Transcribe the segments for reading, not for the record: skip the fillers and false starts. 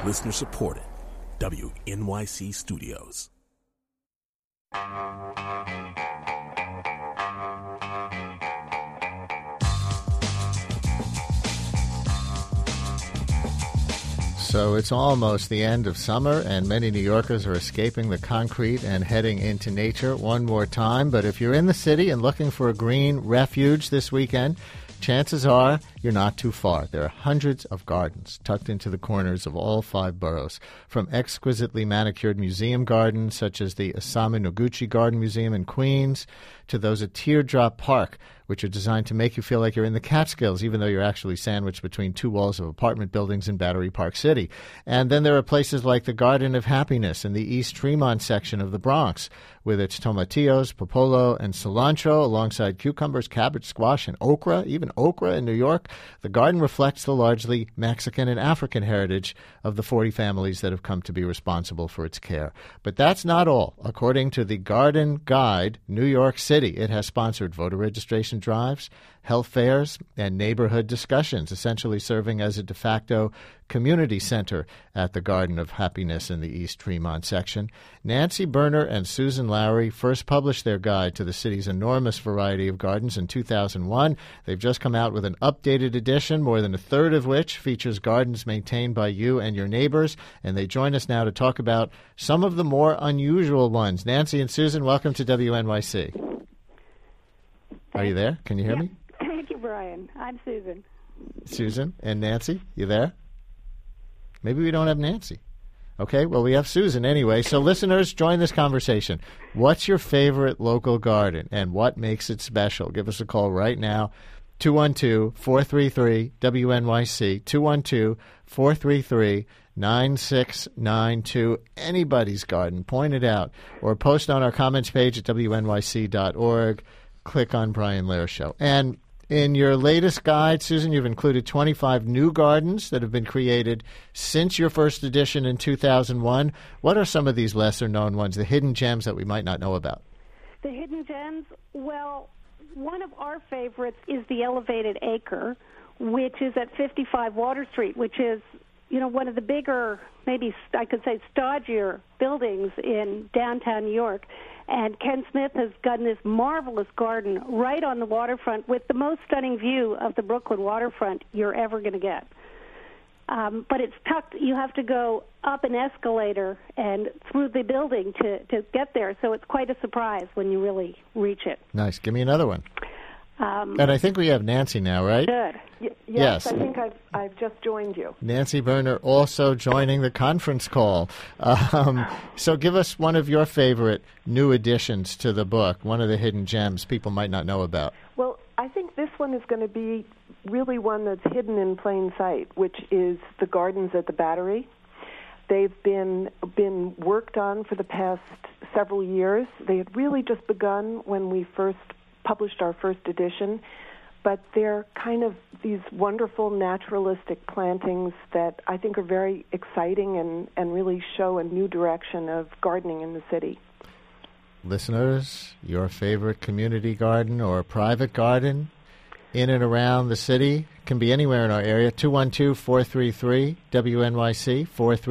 Listener supported. WNYC Studios. So it's almost the end of summer, and many New Yorkers are escaping the concrete and heading into nature one more time. But if you're in the city and looking for a green refuge this weekend, chances are you're not too far. There are hundreds of gardens tucked into the corners of all 5 boroughs, from exquisitely manicured museum gardens such as the Isamu Noguchi Garden Museum in Queens to those at Teardrop Park, which are designed to make you feel like you're in the Catskills, even though you're actually sandwiched between 2 walls of apartment buildings in Battery Park City. And then there are places like the Garden of Happiness in the East Tremont section of the Bronx, with its tomatillos, popolo, and cilantro, alongside cucumbers, cabbage, squash, and okra, even okra in New York. The garden reflects the largely Mexican and African heritage of the 40 families that have come to be responsible for its care. But that's not all. According to the Garden Guide, New York City, it has sponsored voter registration drives, health fairs, and neighborhood discussions, essentially serving as a de facto community center at the Garden of Happiness in the East Tremont section. Nancy Berner and Susan Lowry first published their guide to the city's enormous variety of gardens in 2001. They've just come out with an updated edition, more than a third of which features gardens maintained by you and your neighbors, and they join us now to talk about some of the more unusual ones. Nancy and Susan, welcome to WNYC. Are you there? Can you hear me? Thank you, Brian. I'm Susan. Susan and Nancy, you there? Maybe we don't have Nancy. Okay, well, we have Susan anyway. So listeners, join this conversation. What's your favorite local garden and what makes it special? Give us a call right now, 212-433-WNYC, 212-433-9692. Anybody's garden, point it out, or post on our comments page at WNYC.org. Click on Brian Lehrer Show. And in your latest guide, Susan, you've included 25 new gardens that have been created since your first edition in 2001. What are some of these lesser-known ones, the hidden gems that we might not know about? The hidden gems? Well, one of our favorites is the Elevated Acre, which is at 55 Water Street, which is, one of the bigger, maybe I could say stodgier buildings in downtown New York. And Ken Smith has gotten this marvelous garden right on the waterfront with the most stunning view of the Brooklyn waterfront you're ever going to get. But it's tucked. You have to go up an escalator and through the building to get there, so it's quite a surprise when you really reach it. Nice. Give me another one. And I think we have Nancy now, right? Good. Yes, I think I've just joined you. Nancy Berner also joining the conference call. So give us one of your favorite new additions to the book, one of the hidden gems people might not know about. Well, I think this one is going to be really one that's hidden in plain sight, which is the gardens at the Battery. They've been worked on for the past several years. They had really just begun when we first published our first edition, but they're kind of these wonderful naturalistic plantings that I think are very exciting and really show a new direction of gardening in the city. Listeners, your favorite community garden or private garden in and around the city can be anywhere in our area. 212-433-WNYC,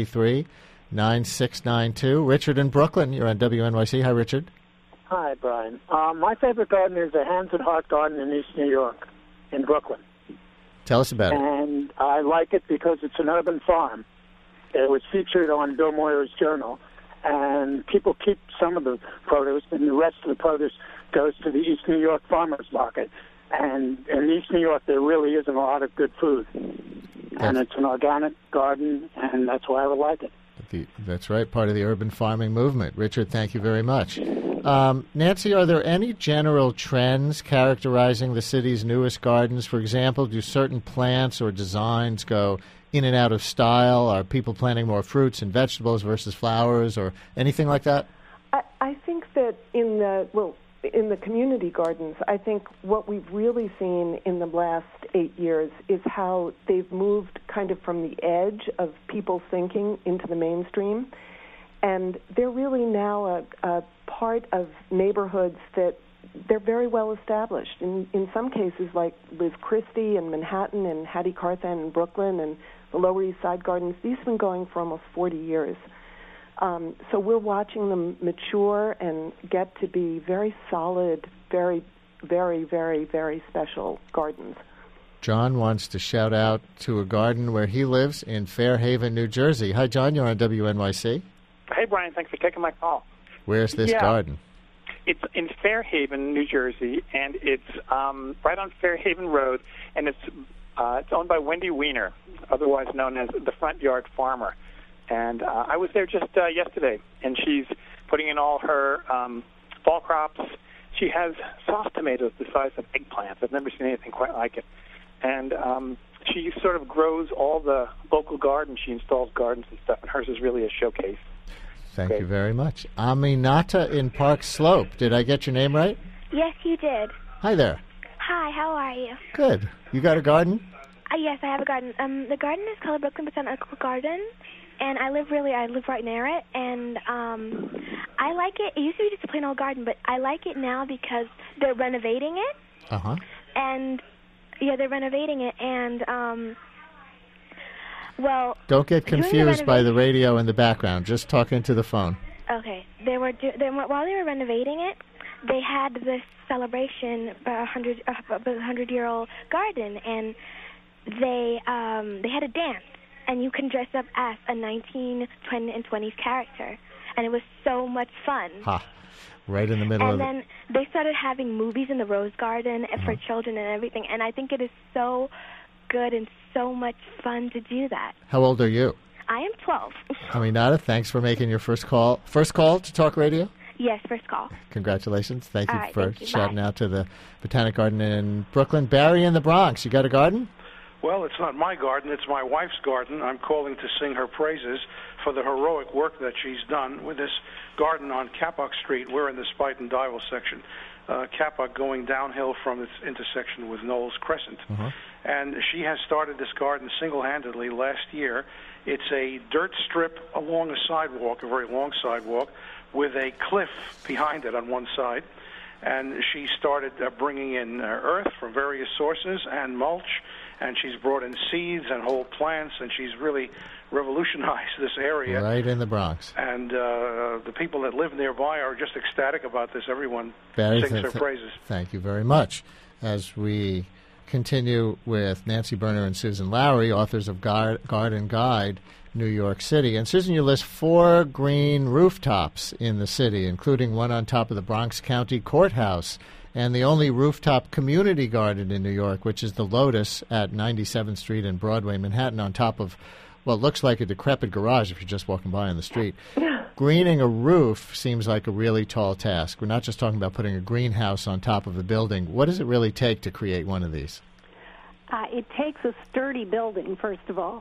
433-9692. Richard in Brooklyn, you're on WNYC. Hi, Richard. Hi, Brian. My favorite garden is the Hands and Heart Garden in East New York, in Brooklyn. Tell us about it. And I like it because it's an urban farm. It was featured on Bill Moyer's Journal, and people keep some of the produce, and the rest of the produce goes to the East New York Farmers Market. And in East New York, there really isn't a lot of good food. And it's an organic garden, and that's why I would like it. That's right, part of the urban farming movement. Richard, thank you very much. Nancy, are there any general trends characterizing the city's newest gardens? For example, do certain plants or designs go in and out of style? Are people planting more fruits and vegetables versus flowers or anything like that? I think that in the community gardens, I think what we've really seen in the last 8 years is how they've moved kind of from the edge of people's thinking into the mainstream. And they're really now a part of neighborhoods that they're very well established. In some cases, like Liz Christie in Manhattan and Hattie Carthan in Brooklyn and the Lower East Side Gardens, these have been going for almost 40 years. So we're watching them mature and get to be very solid, very, very, very, very special gardens. John wants to shout out to a garden where he lives in Fairhaven, New Jersey. Hi, John. You're on WNYC. Hey, Brian. Thanks for taking my call. Where's this garden? It's in Fairhaven, New Jersey, and it's right on Fairhaven Road, and it's owned by Wendy Weiner, otherwise known as the Front Yard Farmer. And I was there just yesterday, and she's putting in all her fall crops. She has sauce tomatoes the size of eggplants. I've never seen anything quite like it. And she sort of grows all the local gardens. She installs gardens and stuff, and hers is really a showcase. Thank you very much. Aminata in Park Slope. Did I get your name right? Yes, you did. Hi there. Hi, how are you? Good. You got a garden? Yes, I have a garden. The garden is called Brooklyn Botanical Garden, and I live right near it, and I like it. It used to be just a plain old garden, but I like it now because they're renovating it. Uh-huh. And, yeah, they're renovating it, and, well... Don't get confused by the radio in the background. Just talk into the phone. Okay. While they were renovating it, they had this celebration about a 100-year-old garden, and they had a dance, and you can dress up as a 1920s and 20s character, and it was so much fun. Ha! Right in the middle of it. And then they started having movies in the Rose Garden for children and everything, and I think it is so good and so much fun to do that. How old are you? I am 12. Aminata, thanks for making your first call. First call to Talk Radio? Yes, first call. Congratulations. Thank you for thank you. shouting Bye. out to the Botanic Garden in Brooklyn. Barry in the Bronx, you got a garden? Well, it's not my garden. It's my wife's garden. I'm calling to sing her praises for the heroic work that she's done with this garden on Capock Street. We're in the Spuyten Duyvil section. Capock going downhill from its intersection with Knowles Crescent. Uh-huh. And she has started this garden single-handedly last year. It's a dirt strip along a sidewalk, a very long sidewalk, with a cliff behind it on one side. And she started bringing in earth from various sources and mulch, and she's brought in seeds and whole plants, and she's really revolutionized this area. Right in the Bronx. And the people that live nearby are just ecstatic about this. Everyone Barry, sings her praises. Thank you very much. As we continue with Nancy Berner and Susan Lowry, authors of Garden Guide, New York City. And Susan, you list 4 green rooftops in the city, including one on top of the Bronx County Courthouse, and the only rooftop community garden in New York, which is the Lotus at 97th Street and Broadway, Manhattan, on top of what looks like a decrepit garage if you're just walking by on the street. Greening a roof seems like a really tall task. We're not just talking about putting a greenhouse on top of the building. What does it really take to create one of these? It takes a sturdy building, first of all.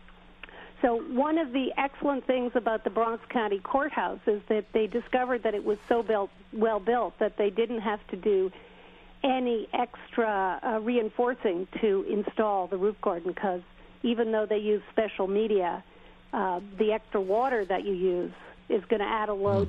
So one of the excellent things about the Bronx County Courthouse is that they discovered that it was so well built that they didn't have to do any extra reinforcing to install the roof garden, because even though they use special media, the extra water that you use is going to add a load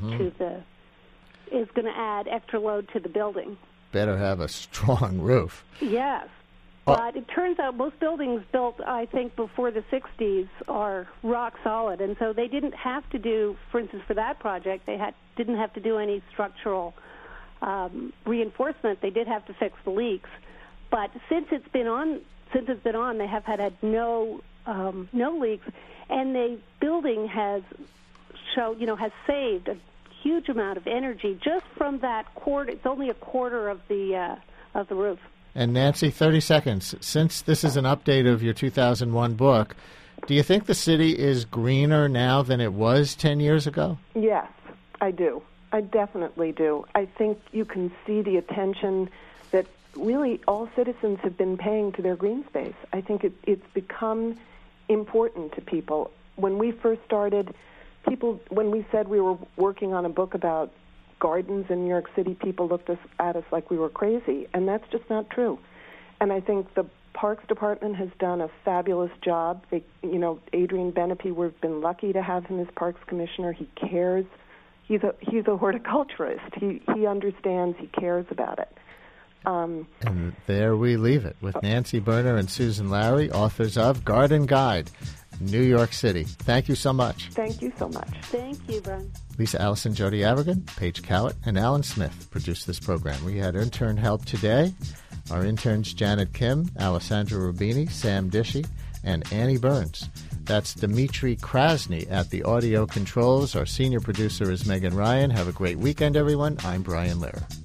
extra load to the building. Better have a strong roof. Yes. But it turns out most buildings built, I think, before the 60s are rock solid. And so they didn't have to do, for instance, for that project, didn't have to do any structural reinforcement. They did have to fix the leaks. But since it's been on, they have had no leaks. And the building has saved a huge amount of energy just from that quarter. It's only a quarter of the roof. And Nancy, 30 seconds. Since this is an update of your 2001 book, do you think the city is greener now than it was 10 years ago? Yes, I do. I definitely do. I think you can see the attention that really all citizens have been paying to their green space. I think it's become important to people. When we first started, when we said we were working on a book about gardens in New York City, people looked at us like we were crazy, and that's just not true. And I think the Parks Department has done a fabulous job. Adrian Benepe, we've been lucky to have him as Parks Commissioner. He cares. he's a horticulturist. He understands. He cares about it. And there we leave it with Nancy Berner and Susan Larry, authors of Garden Guide, New York City. Thank you so much. Thank you so much. Thank you, Brian. Lisa Allison, Jody Avergan, Paige Cowett, and Alan Smith produced this program. We had intern help today. Our interns Janet Kim, Alessandra Rubini, Sam Dishy, and Annie Burns. That's Dimitri Krasny at the audio controls. Our senior producer is Megan Ryan. Have a great weekend, everyone. I'm Brian Lehrer.